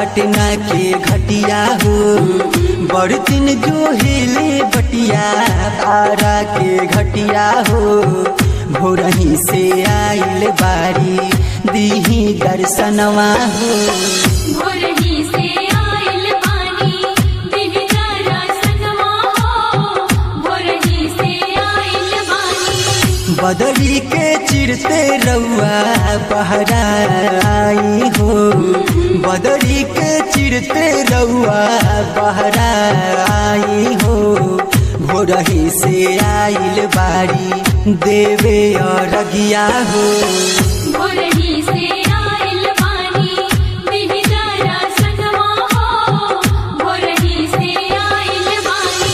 पटना के घटिया हो बड़तिन जो हिले बटिया तारा के घटिया हो भोरही से आइल बारी दीही दर्शनवा हो भोरही से आइल बानी दीही दर्शनवा हो भोरही से आइल बानी बदरी के चिरते रउआ बहरा आई हो बदरी के चिरते रउआ बहरा आई हो भोरही से आइल बारी देवे अरगिया हो भोरही से आइल बानी दीही दर्शनवा हो भोरही से आइल बानी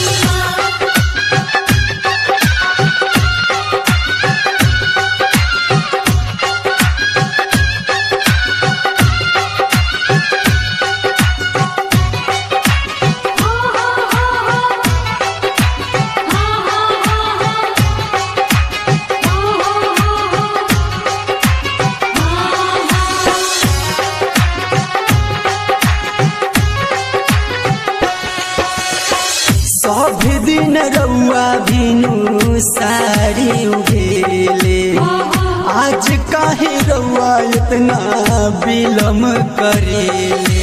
सब दिन रउआ भिनु सारी उगेले आज काहे रउआ इतना विलम करेले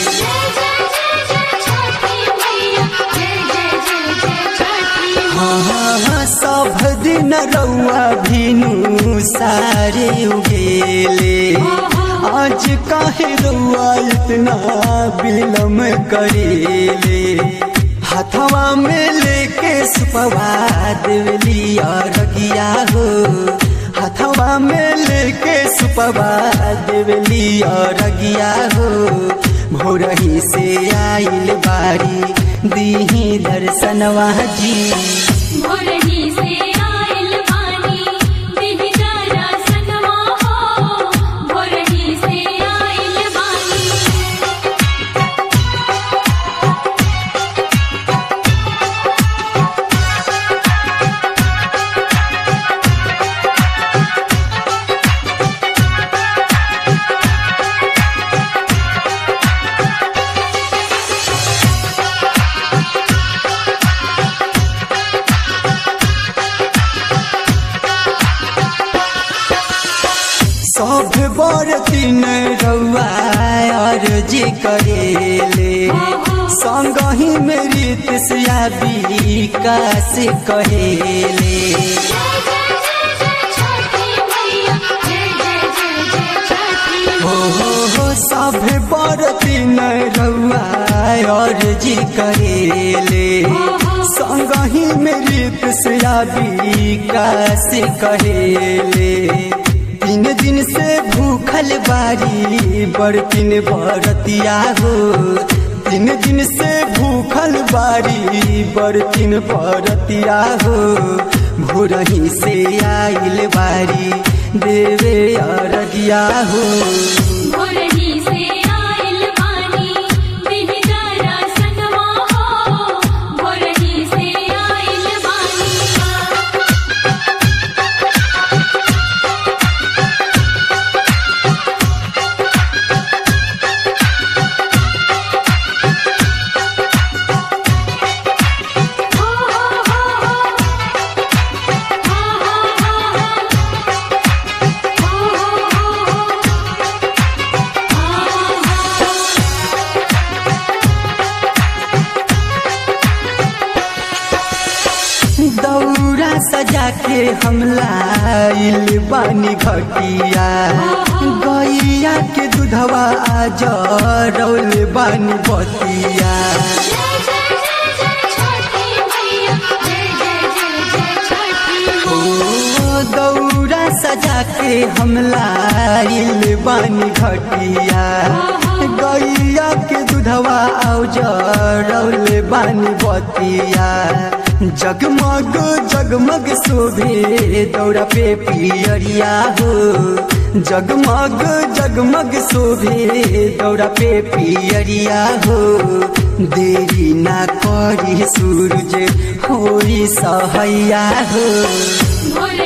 हाँ सब दिन रउआ भिनु सारे उगेले आज काहे रउआ इतना विलम करेले हथवा में लेके सुपवा देवली अरगिया हो हथवा में लेके सुपवा देवली अरगिया हो भोरही से आइल बारी दीही दर्शनवा जी भोरही से आइल बानी दीही दर्शनवा हो भोरही से आइल बानी सब बरतिन रउआ अर्जी करेले संगही में रीत सियाबी काश कहेले हो सब बरतिन रउआ अर्जी करेले संगही में रीत सियाबी काश कहेले 3 दिन से भूखल बारी बड़तिन बरतिया हो 3 दिन से भूखल बारी बड़तिन बरतिया हो भोरही से आइल बारी देवे अरगिया हो भोरही से आइल बानी दीही दर्शनवा हो भोरही से आइल बानी दौरा सजा के हमला आइल बानी घटिया गैया के दूधवा आज रौल बानी बतिया दौरा सजा के हमला आइल बानी घटिया गैया के दूधवा आज रौल बानी बतिया जगमग जगमग शोभे दौरा पे पियरिया हो जगमग जगमग शोभे दौरा पे पियरिया हो देरी ना करी सूरज होई सहैया हो।